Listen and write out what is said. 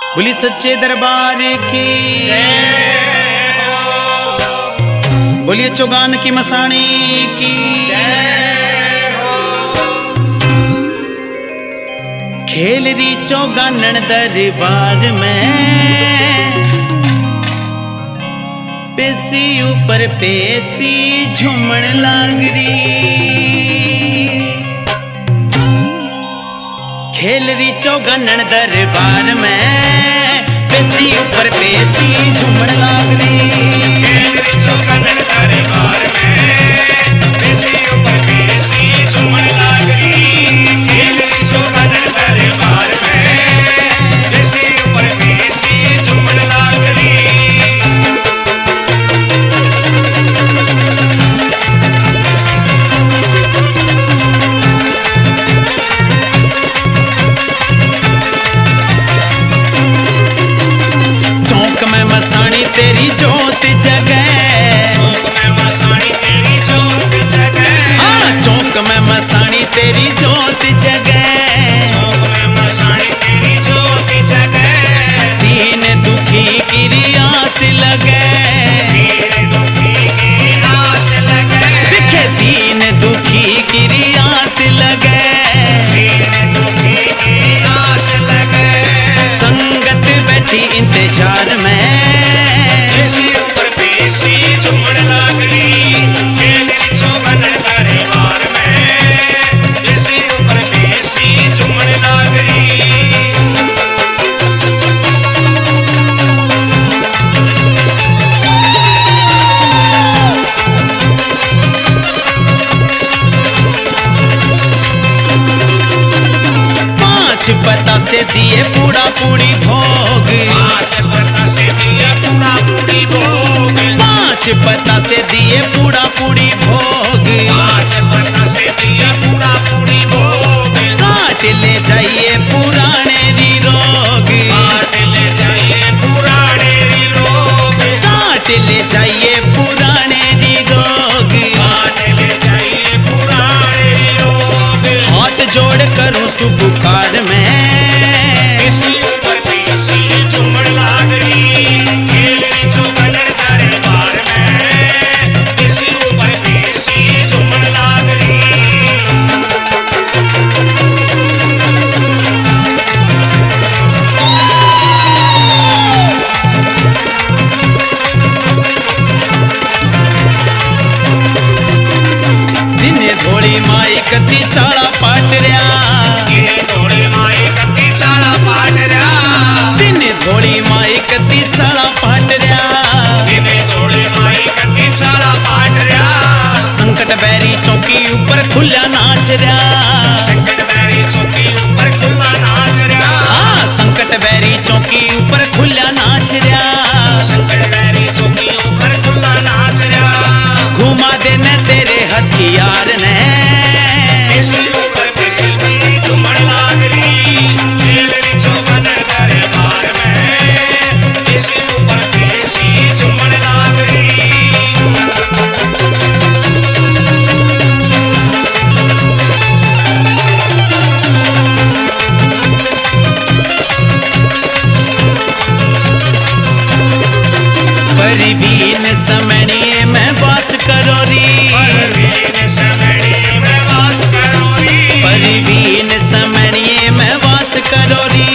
बोली सच्चे दरबार की जय हो। बोलिए चौगान की मसाणी की जय हो। खेल री चौगानन दरबार में पेशी ऊपर पेशी झूमण लागरी। खेल री चौगानन दरबार में पेशी ऊपर पेशी झूमण लागरी। खेल री चौगानन दरबार में पेशी ऊपर पेशी झूमण लागरी। खेल री चौगानन दरबार में पेशी ऊपर पेशी झूमण लागरी। तेरी जोत जगे चौक में मसाणी तेरी जोत जगे। हाँ चौक में मसाणी तेरी जोत जगे। चौक में मसाणी तेरी जोत जगे। दीन दुखी की रियास लगे। दीन दुखी की आस लगे। दिखे दीन दुखी की रियास लगे। दीन दुखी की आस लगे। संगत बैठी इंतजार में पेशी ऊपर पेशी झूमण लागरी। खेल री चौगानन दरबार में पेशी ऊपर पेशी झूमण लागरी। पांच पता से दिए पूरा पूरी भोग। पांच पत्ता से दिया पूरा पूरी भोग। पांच पता से दिए पूरा पूरी भोग। पांच पत्ता से दिया पूरा पूरी भोग। काट ले जाइए पुराने री रोग। काट ले जाइए पुराने री रोग। काट ले जाइए पुराने री रोग। काट ले जाइए पुराने री रोग। हाथ जोड़ करूं सुपुकार में पेशी ऊपर पेशी झूमण लागरी। खेल री चौगानन दरबार में पेशी ऊपर पेशी झूमण लागरी। दिन धोड़ी माई कती चाला पाट रहा। ये थोड़ी माई कत्ती चाला पाट रहा। दिन धोड़ी माई कती चाला पाट रहा। दिने थोड़ी माई कत्ती चाला पाट रहा। संकट बैरी चौकी ऊपर खुला नाच रहा। संकट बैरी चौकी ऊपर खुला नाच रहा। हाँ संकट बैरी चौकी ऊपर खुला नाच रहा। संकट बैरी चौकी ऊपर खुला नाच रहा। घुमा देने तेरे हथियार ने पेशी ऊपर पेशी झूमण लागरी। खेल री चौगानन दरबार में पेशी ऊपर पेशी झूमण लागरी। परिवीन समणिए में वास करो री। परवीन समणी में वास करो री। परिवीन समणिए में वास करो री।